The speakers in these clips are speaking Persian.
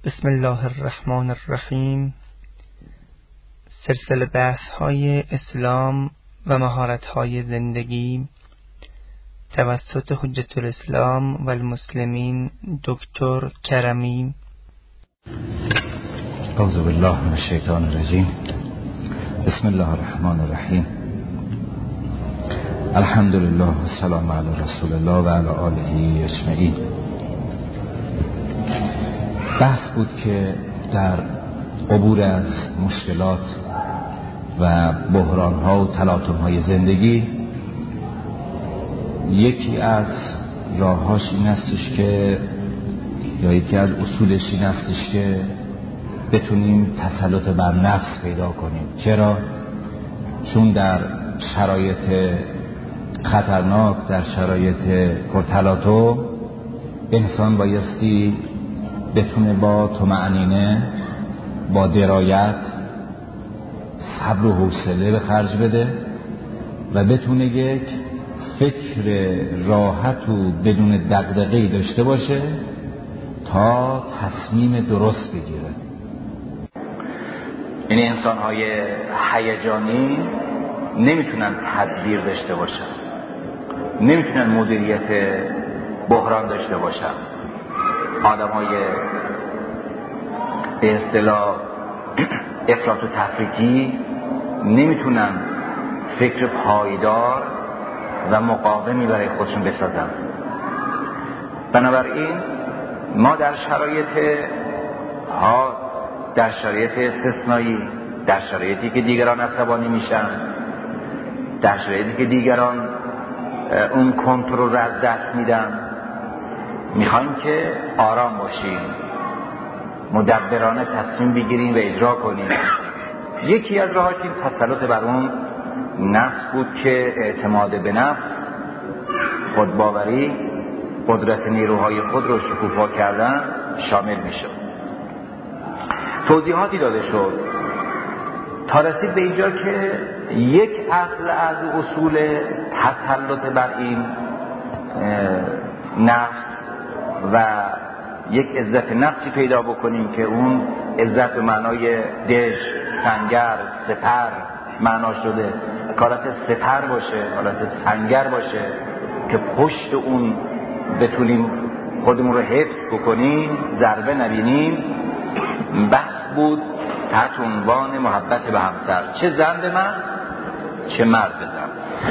بسم الله الرحمن الرحیم. سلسله بحث های اسلام و مهارت های زندگی توسط حجت الاسلام و المسلمین دکتر کرمی. اعوذ بالله من الشیطان الرجیم. بسم الله الرحمن الرحیم. الحمد لله و السلام علی رسول الله و علی آله اجمعین. بحث بود که در عبور از مشکلات و بحران‌ها و تلاطم‌های زندگی یکی از راه‌هاش این هستش که یا یکی از اصولش این هستش که بتونیم تسلط بر نفس پیدا کنیم. چرا؟ چون در شرایط خطرناک، در شرایط پرتلاطم انسان بایستی بتونه با طمأنینه، با درایت، صبر و حوصله به خرج بده و بتونه یک فکر راحت و بدون دغدغه‌ای داشته باشه تا تصمیم درست بگیره. این انسان‌های هیجانی نمیتونن تدبیر داشته باشن، نمیتونن مدیریت بحران داشته باشن. آدم‌های به اصطلاح افراط و تفریطی نمیتونن فکر پایدار و مقاومی برای خودشون بسازن. بنابراین ما در شرایط استثنایی، در شرایطی که دیگران عصبانی میشن، در شرایطی که دیگران اون کنترل رو از دست میدن، میخوایم که آرام باشیم، مدبرانه تصمیم بگیریم و اجرا کنیم. یکی از راهاش این تسلط بر اون نفس بود که اعتماد به نفس، خودباوری، قدرت نیروهای خود رو شکوفا کردن شامل میشه. توضیحاتی داده شد تا رسید به اینجا که یک اصل از اصول تسلط بر این نفس و یک عزت نفسی پیدا بکنیم که اون عزت به معنای دژ، سنگر، سپر معنا شده، حالت سپر باشه، حالت سنگر باشه که پشت اون بتونیم خودمون رو حفظ بکنیم، ضربه نبینیم. بحث بود تحت عنوان محبت به همسر، چه زن به من چه مرد به زن.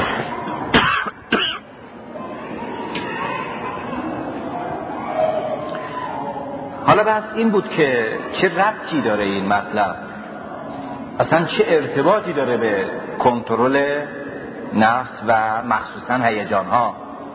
حالا بحث این بود که چه ربطی داره این مطلب، اصلا چه ارتباطی داره به کنترل نفس و مخصوصا هیجان‌ها.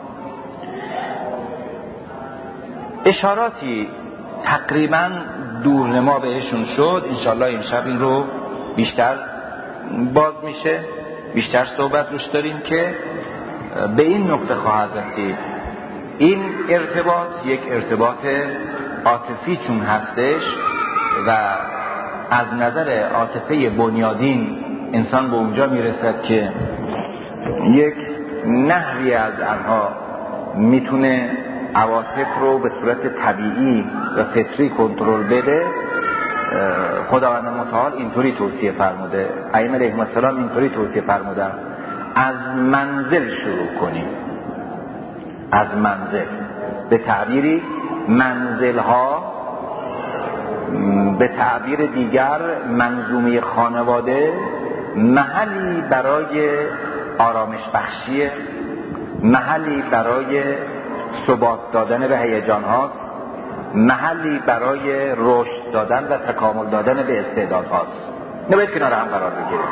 اشاراتی تقریبا دورنما بهشون شد. انشالله امشب این رو بیشتر باز میشه، بیشتر صحبت روش داریم که به این نقطه خواهد رسید. این ارتباط یک ارتباط عاطفی چون هستش و از نظر عاطفه بنیادین انسان به اونجا میرسد که یک نحوی از آنها میتونه عواطف رو به صورت طبیعی و فطری کنترل بده. خداوند متعال اینطوری توصیه فرموده، ائمه علیهم السلام اینطوری توصیه فرمودن: از منزل شروع کنیم. از منزل، به تعبیری منزل‌ها، به تعبیر دیگر منظومه خانواده محلی برای آرامش بخشیه، محلی برای ثبات دادن به هیجان هاست، محلی برای رشد دادن و تکامل دادن به استعداد هاست. نباید کنار هم قرار بگیریم.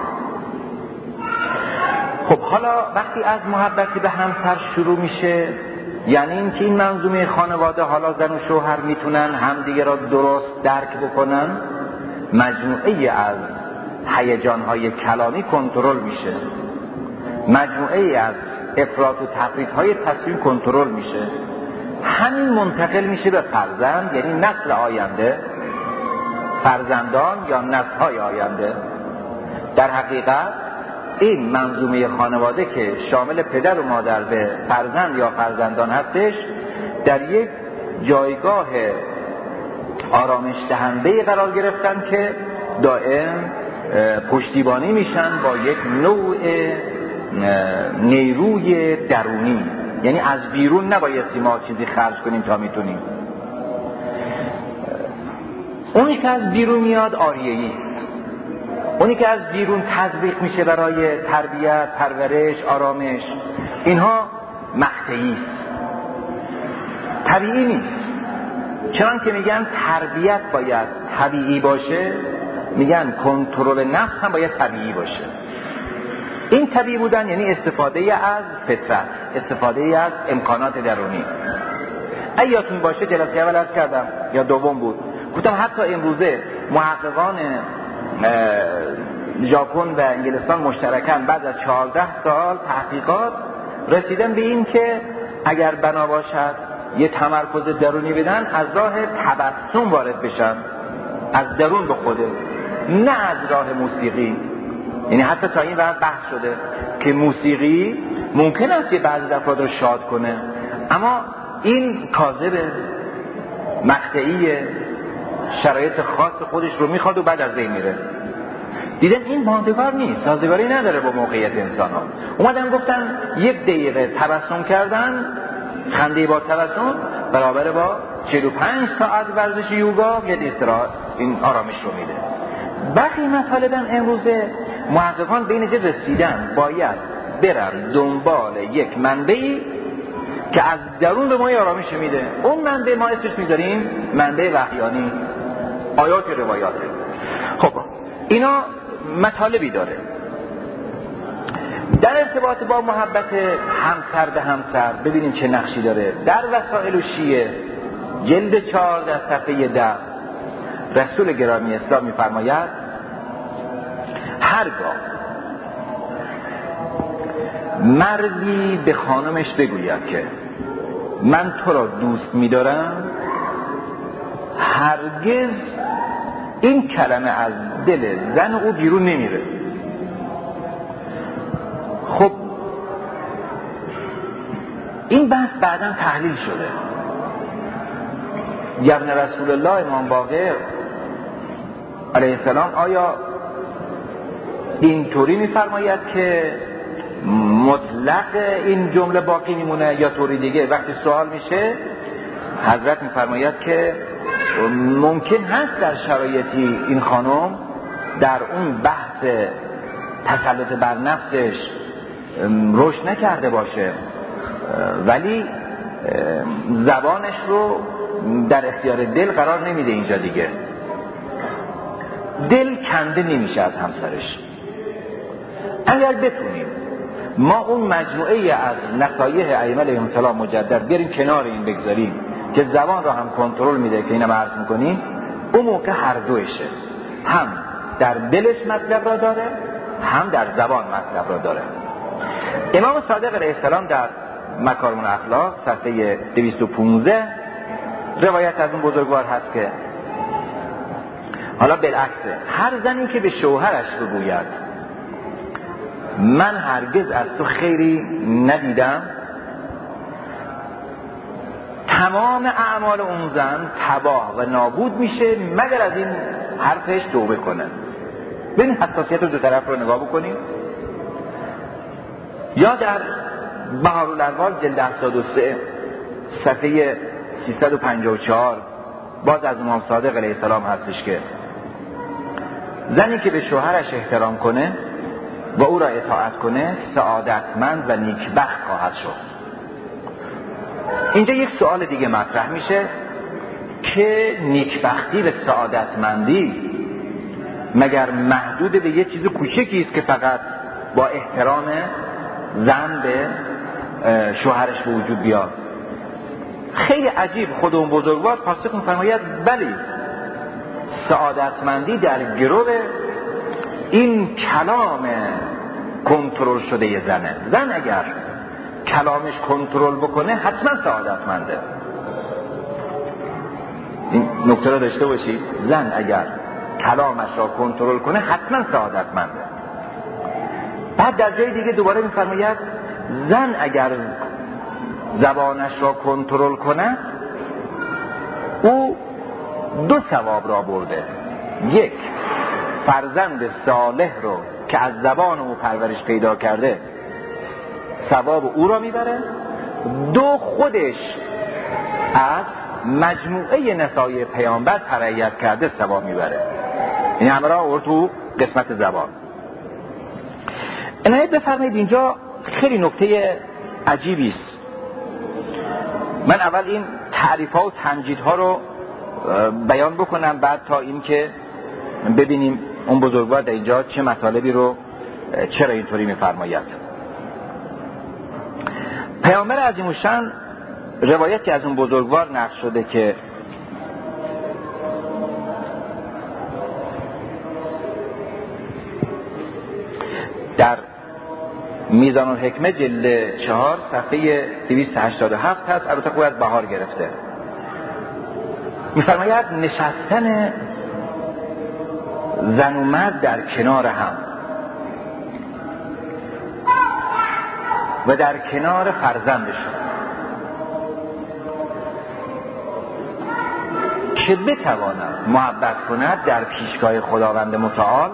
خب حالا وقتی از محبت به همسر شروع میشه، یعنی این که این منظومه خانواده، حالا زن و شوهر میتونن همدیگه را درست درک بکنن، مجموعه از هیجان‌های کلامی کنترل میشه، مجموعه از افراط و تفریط‌های تصمیم کنترل میشه. همین منتقل میشه به فرزند، یعنی نسل آینده، فرزندان یا نسل‌های آینده. در حقیقت این منظومه خانواده که شامل پدر و مادر به فرزند یا فرزندان هستش، در یک جایگاه آرامش دهنده قرار گرفتن که دائم پشتیبانی میشن با یک نوع نیروی درونی. یعنی از بیرون نبایستی ما چیزی خرج کنیم تا میتونیم. اونی که از بیرون میاد آریه‌ای، اونی که از بیرون تزریق میشه برای تربیت، پرورش، آرامش، اینها مقطعی است، طبیعی نیست. چون که میگن تربیت باید طبیعی باشه، میگن کنترل نفس هم باید طبیعی باشه. این طبیعی بودن یعنی استفاده از فطرت، استفاده از امکانات درونی. یادتون باشه جلسه اول عرض کردم یا دوم بود، گفتم حتی امروزه محققان ژاپن و انگلستان مشترکاً بعد از 14 سال تحقیقات رسیدن به این که اگر بنا باشد یه تمرکز درونی بدن، از راه تبسم وارد بشن، از درون به خوده، نه از راه موسیقی. یعنی حتی تا این وقت بحث شده که موسیقی ممکن است یه بعضی افراد رو شاد کنه، اما این کاذبه، مقطعیه، شرایط خاص خودش رو میخواد و بعد از بین میره. دیدن این ماندگار نیست، سازگاری نداره با موقعیت انسان ها. اومدن گفتن 1 دقیقه تبسم کردن، خنده با تبسم برابر با 45 ساعت ورزش یوگا یا استراحت، این آرامش رو میده. برخی مطالبن امروزه محققان به این رسیدن باید برن دنبال یک منبعی که از درون به ما آرامش میده. اون منبع ما اسمش میذاریم منبع وحیانی، آیات و روایات. خب اینا مطالبی داره در ارتباط با محبت همسر به همسر. ببینیم چه نقشی داره در وسائل و شیعه جلد 14 صفحه 10. رسول گرامی اسلام میفرماید هرگاه مردی به خانمش بگوید که من تو را دوست می‌دارم، هرگز این کلمه از دل زن او بیرون نمیره. خب این بحث بعداً تحلیل شده. ابن رسول الله امام باقر علیه السلام آیا اینطوری میفرماید که مطلق این جمله باقی میمونه یا طوری دیگه؟ وقتی سوال میشه حضرت میفرماید که ممکن هست در شرایطی این خانم در اون بحث تسلط بر نفسش رشد نکرده باشه، ولی زبانش رو در اختیار دل قرار نمیده. اینجا دیگه دل کنده نمیشه از همسرش. اگر بتونیم ما اون مجموعه از نصایح ائمه علیهم السلام مجدد بیاریم کنار این بگذاریم که زبان رو هم کنترل میده که اینم عرض میکنیم، اون موقع هر دوشه، هم در دلش مطلب را داره هم در زبان مطلب را داره. امام صادق علیه السلام در مکارم الاخلاق صفحه 215 روایت از اون بزرگوار هست که حالا بالعکسه، هر زنی که به شوهرش بگوید من هرگز از تو خیری ندیدم، تمام اعمال اون زن تباه و نابود میشه مگر از این حرفش توبه کنه. ببین حساسیت رو دو طرف رو نگاه بکنیم. یا در بهارالانوار جلد 73 صفحه 354 باز از امام صادق علیه السلام هستش که زنی که به شوهرش احترام کنه و او را اطاعت کنه سعادتمند و نیکبخت خواهد شد. اینجا یک سوال دیگه مطرح میشه که نیکبختی و سعادتمندی مگر محدود به یه چیز کوچکی است که فقط با احترام زن به شوهرش به وجود بیاد؟ خیلی عجیب خود اون بزرگوار پاسخ می‌فرماید بله، سعادتمندی در گرو این کلام کنترل شده زنه. زن اگر کلامش کنترل بکنه حتما سعادتمنده. این نکته رو داشته باشید، زن اگر کلامش را کنترل کنه حتما سعادتمنده. بعد در جای دیگه دوباره می‌فرماید زن اگر زبانش را کنترل کنه او 2 ثواب را برده. 1 فرزند صالح رو که از زبان او پرورش پیدا کرده ثواب او را میبره. 2 خودش از مجموعه نصایح پیامبر تربیت کرده ثواب میبره. این همه را آورد تو قسمت زبان. عنایت بفرمایید اینجا خیلی نکته عجیبی است. من اول این تعریف‌ها و تمجیدها رو بیان بکنم، بعد تا این که ببینیم اون بزرگوار در اینجا چه مطالبی رو چرا اینطوری می‌فرماید. پیامبر عظیم‌الشأن روایتی از اون بزرگوار نقل شده که در میزان الحکمه جلد 4 صفحه 287 هست. البته خود از بهار گرفته. می‌فرماید نشستن زن و مرد در کنار هم و در کنار فرزندشون که بتواند محبت کند در پیشگاه خداوند متعال،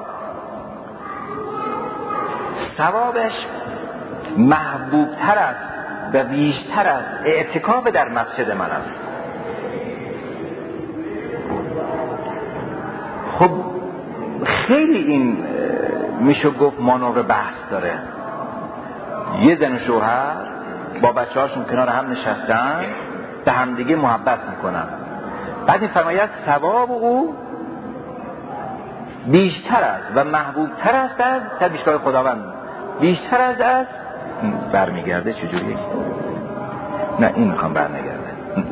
ثوابش محبوبتر است و بیشتر از اعتکاف در مسجد من است. خب خیلی این میشه گفت مانور بحث داره. یه زن و شوهر با بچه هاشون کنار هم نشستن، به همدیگه محبت میکنن، بعد این فرماید ثواب او بیشتر است و محبوبتر است از در پیشگاه خداوند، بیشتر از برمیگرده. چجوریه؟ نه این میخوام برمیگرده.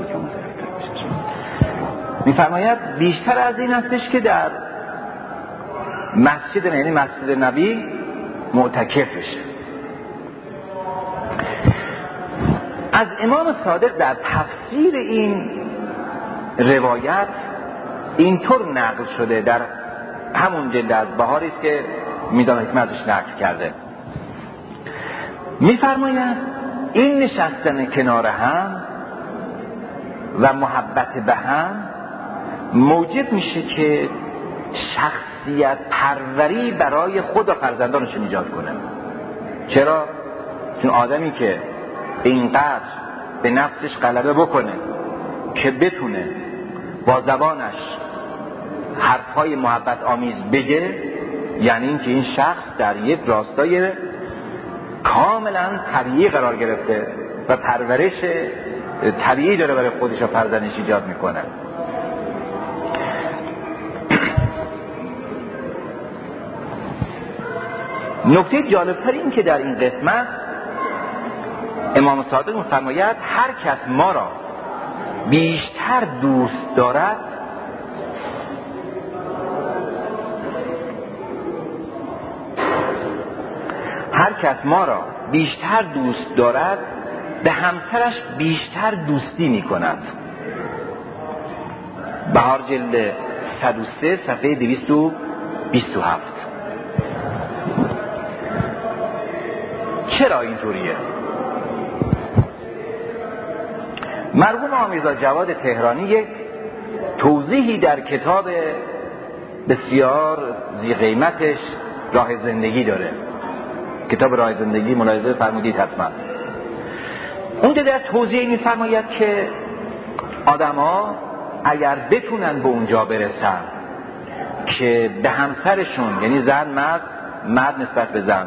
میفرماید بیشتر از این هستش که در مسجد، یعنی مسجد نبی معتکف بشه. از امام صادق در تفسیر این روایت اینطور نقل شده، در همون جلد از بهاری است که میدان حکمه ازش نقل کرده. میفرماید این نشستن کنار هم و محبت به هم موجب میشه که شخصیت پروری برای خود و فرزندانش ایجاد کنه. چرا؟ چون آدمی که اینقدر به نفسش غلبه بکنه که بتونه با زبانش حرفهای محبت آمیز بگه، یعنی این که این شخص در یک راستای کاملا طبیعی قرار گرفته و پرورش طبیعی داره برای خودش و فرزندش ایجاد میکنه. نکته جالبتر این که در این قسمت امام صادق می‌فرماید هر کس ما را بیشتر دوست دارد به همسرش بیشتر دوستی می‌کند. بهار جلد 103 صفحه 227. چرا اینطوریه؟ مرحوم آمیرزا جواد تهرانی یک توضیحی در کتاب بسیار ذی قیمتش راه زندگی داره. کتاب راه زندگی ملاحظه فرمودید حتما. اونجا در توضیح می‌فرماید که آدم‌ها اگر بتونن به اونجا برسن که به همسرشون، یعنی زن مرد نسبت به زن،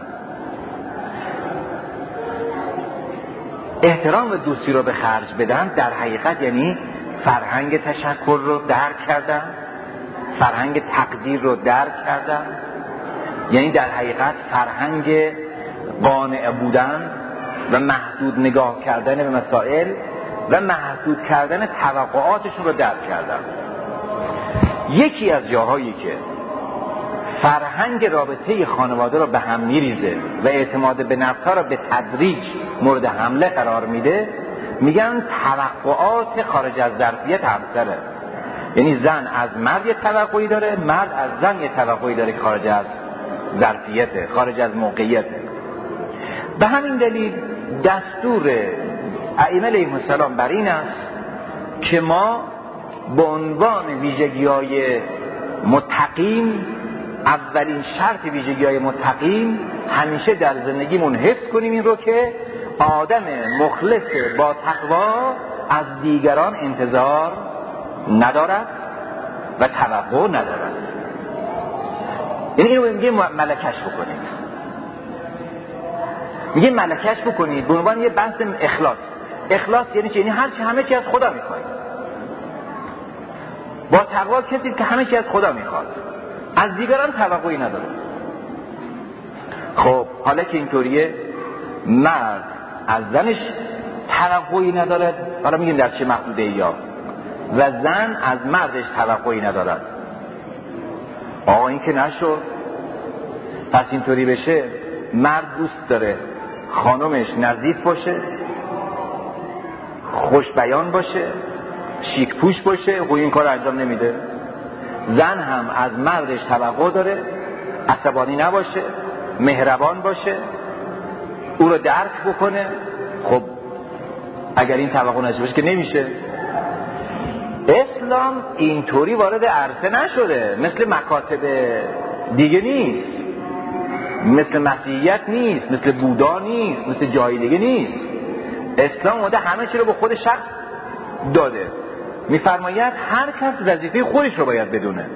احترام و دوستی رو به خرج بدن، در حقیقت یعنی فرهنگ تشکر رو درک کردن، فرهنگ تقدیر رو درک کردن، یعنی در حقیقت فرهنگ قانع بودن و محدود نگاه کردن به مسائل و محدود کردن توقعاتشون رو درک کردن. یکی از جاهایی که فرهنگ رابطه خانواده رو به هم میریزه و اعتماد به نفسها رو به تدریج مورد حمله قرار میده، میگن توقعات خارج از ظرفیت همسره. یعنی زن از مرد یه توقعی داره، مرد از زن یه توقعی داره که خارج از ظرفیته، خارج از موقعیته. به همین دلیل دستور ائمه علیهم السلام بر این است که ما به عنوان ویژگی‌های متقین، اولین شرط ویژگی‌های متقین همیشه در زندگیمون حفظ کنیم این رو که آدم مخلص با تقوا از دیگران انتظار ندارد و توقع ندارد. یعنی اینو میگه ملکش بکنید، میگه ملکش بکنید به عنوان یه بحث اخلاص. اخلاص یعنی چی؟ یعنی همه چی از خدا میخواید. با تقوا کسی که همه چی از خدا میخواد، از دیگران توقعی نداره. خب حالا که اینطوریه، مرد از زنش توقعی نداره، حالا میگیم در چه محدوده یا، و زن از مردش توقعی ندارد. آقا این که نشد. پس اینطوری بشه مرد دوست داره خانمش نظیف باشه، خوش بیان باشه، شیک پوش باشه، خب این کار انجام نمیده. زن هم از مردش توقع داره عصبانی نباشه، مهربان باشه، او رو درک بکنه. خب اگر این توقع نشه باشه که نمیشه. اسلام اینطوری وارد عرصه نشده، مثل مکاتب دیگه نیست، مثل مسیحیت نیست، مثل بودا نیست، مثل جای دیگه نیست. اسلام اومده همه چی رو به خود شخص داده. میفرماید هر کس وظیفه خودش رو باید بدونه.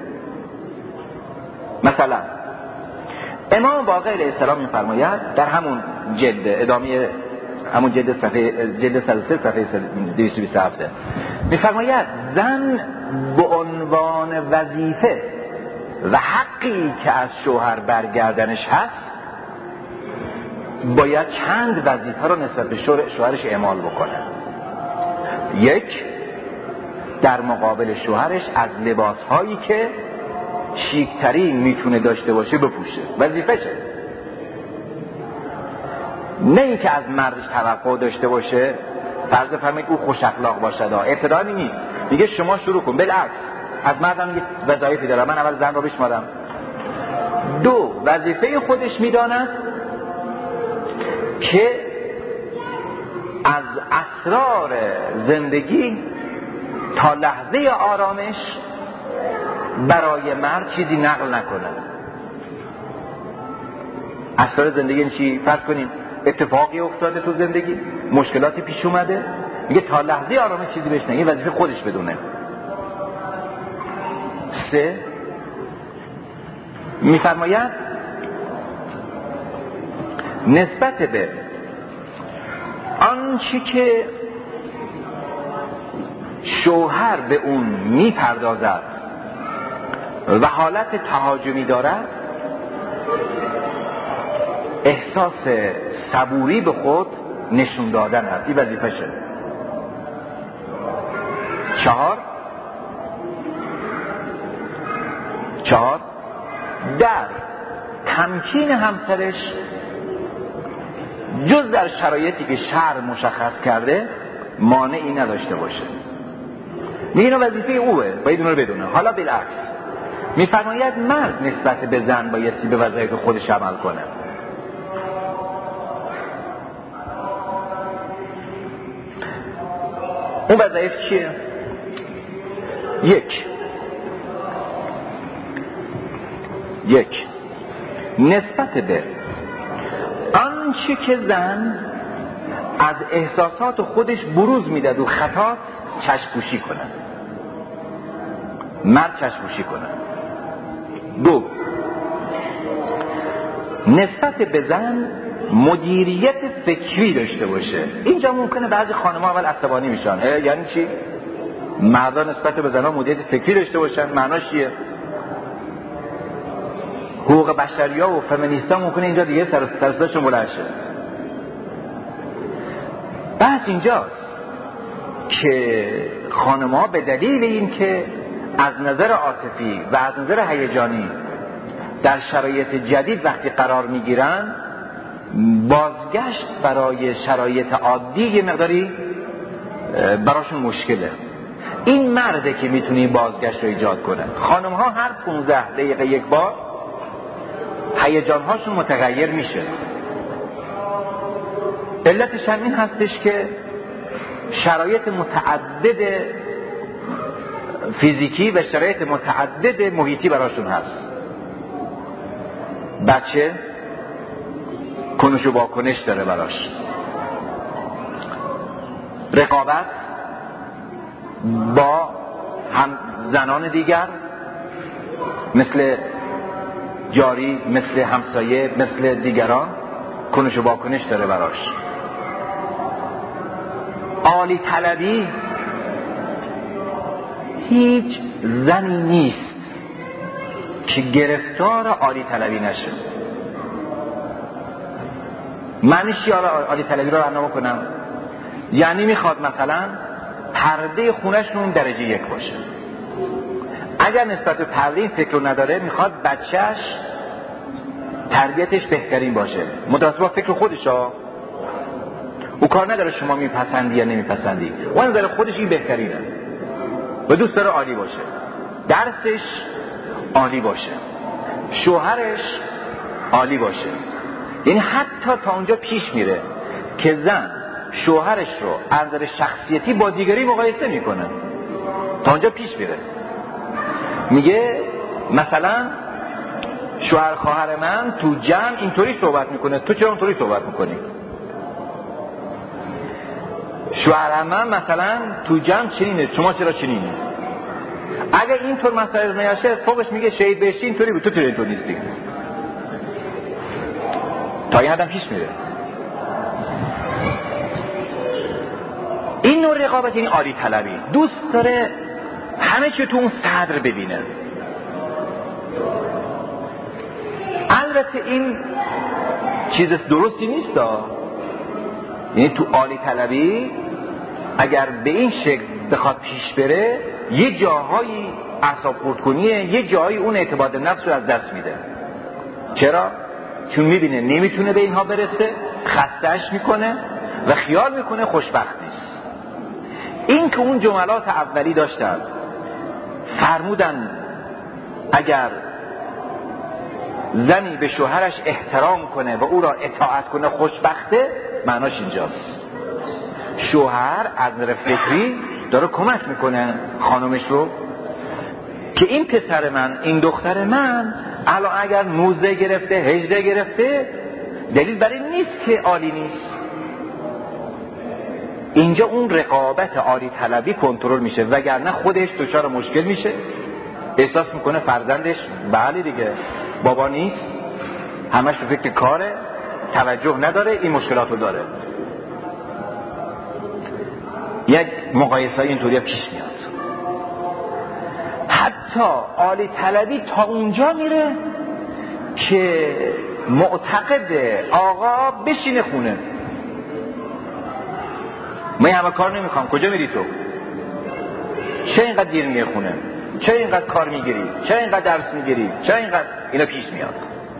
مثلا امام باقر علیه السلام میفرماید در همون جلد ادامه همون جلد 103 صفحه 227 میفرماید زن به عنوان وظیفه و حقی که از شوهر برگردنش هست باید چند وظیفه رو نسبت به شوهرش اعمال بکنه. یک، در مقابل شوهرش از لباسهایی که شیکترین میتونه داشته باشه بپوشه، وظیفه‌شه. نه این که از مردش توقع داشته باشه، فرض فرمایید او خوش اخلاق باشه، اعتراضی نیست، میگه شما شروع کن. بالعکس از مردم یه وظایفی داره، من اول زن رو بشمارم. دو، وظیفه خودش میداند که از اسرار زندگی تا لحظه آرامش برای مرد چیزی نقل نکنه. اسرار زندگی چی؟ فرض کنیم اتفاقی افتاده تو زندگی، مشکلاتی پیش اومده، میگه تا لحظه آرامش چیزی بهش نگه، وظیفه خودش بدونه. سه، میفرماید نسبت به آنچه که شوهر به اون میپردازد و حالت تهاجمی دارد احساس صبوری به خود نشون دادن هست. این وظیفه شد. 4 در تمکین همسرش جز در شرایطی که شرع مشخص کرده مانعی نداشته باشه. میگه اینو وظیفه اوه، باید اون رو بدونه. حالا بالعکس میفرماید مرد نسبت به زن بایستی به وظایف خودش عمل کنه. اون وظایف چیه؟ یک نسبت به آنچه که زن از احساسات خودش بروز میداد و خطا چشم‌پوشی کنه، مرد چشم‌پوشی کنه. 2 نسبت به زن مدیریت فکری داشته باشه. اینجا ممکنه بعضی خانم‌ها اول عصبانی میشن. یعنی چی؟ مردا نسبت به زن‌ها مدیریت فکری داشته باشن. معناش چیه؟ حقوق بشری‌ها و فمینیست‌ها ممکنه اینجا دیگه سرصداشون بلند شه. بحث اینجاست که خانم‌ها به دلیل این که از نظر عاطفی و از نظر هیجانی در شرایط جدید وقتی قرار میگیرن، بازگشت برای شرایط عادی یه مقداری براشون مشکله. این مرده که میتونه بازگشت رو ایجاد کنه. خانم‌ها هر 15 دقیقه یک بار هیجان‌هاشون متغیر میشه. علتش هم این هستش که شرایط متعدد فیزیکی و شرایط متعدد محیطی براشون هست. بچه کنش و واکنش داره براش، رقابت با هم زنان دیگر مثل جاری، مثل همسایه، مثل دیگران کنش و واکنش داره براش. عالی طلبی، هیچ زنی نیست که گرفتار عالی طلبی نشه. معنیش چیه عالی طلبی رو رعنا کنم؟ یعنی میخواد مثلا پرده خونه‌شون درجه 1 باشه. اگر نسبت به پرده این فکر رو نداره، میخواد بچهش تربیتش بهترین باشه متوسط با فکر خودش ها. او کار نداره شما میپسندی یا نمیپسندی، اون نظر خودش این بهترینه و دوست داره عالی باشه، درسش عالی باشه، شوهرش عالی باشه. یعنی حتی تا اونجا پیش میره که زن شوهرش رو از نظر شخصیتی با دیگری مقایسه میکنه. تا اونجا پیش میره، میگه مثلا شوهر خواهر من تو جمع اینطوری صحبت میکنه، تو چرا اونطوری صحبت میکنی؟ شوهر من مثلا تو جمع چنینه، شما چرا چنینی؟ اگر اینطور مسائل نیاشه فوقش میگه شهید بهشتی اینطوری بود، تو چرا اینطور نیستی؟ تا این آدم پیش میره. این نوع رقابت یعنی عالی طلبی، دوست داره همه چی تو اون صدر ببینه. البته این چیز درستی نیست یعنی تو عالی طلبی اگر به این شکل بخواد پیش بره، یه جاهایی اعصاب خورد کنیه، یه جاهایی اون اعتماد نفس رو از دست میده. چرا؟ چون میبینه نمیتونه به اینها برسه، خسته‌اش میکنه و خیال میکنه خوشبخت نیست. این که اون جملات اولی داشتن فرمودن اگر زنی به شوهرش احترام کنه و او را اطاعت کنه خوشبخته، معناش اینجاست. شوهر از نظر فکری داره کمک میکنه خانمش رو که این پسر من، این دختر من الان اگر 19 گرفته 18 گرفته دلیل بر این نیست که عالی نیست. اینجا اون رقابت عالی طلبی کنترل میشه، وگرنه خودش دچار مشکل میشه، احساس میکنه فرزندش بله دیگه بابا نیست، همش تو فکر کاره، توجه نداره، این مشکلات رو داره. یک مقایسه اینطوری پیش میاد. حتی عالی طلبی تا اونجا میره که معتقد آقا بشینه خونه، من همه کار نمیخوام، کجا میری تو؟ چه اینقدر دیر میه خونه؟ چه اینقدر کار میگیری؟ چه اینقدر درس میگیری؟ چه اینقدر؟ اینا پیش میاد.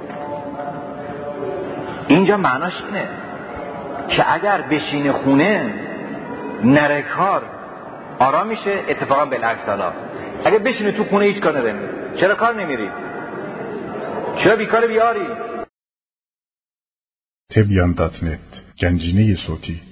اینجا معناش اینه که اگر بشینه خونه نره کار آرام میشه. اتفاقا بالعکس، حالا اگر بشینه تو خونه هیچ کار نمیری. چرا کار نمیری؟ چرا بیکار بیاری؟ تبیان.net گنجینه صوتی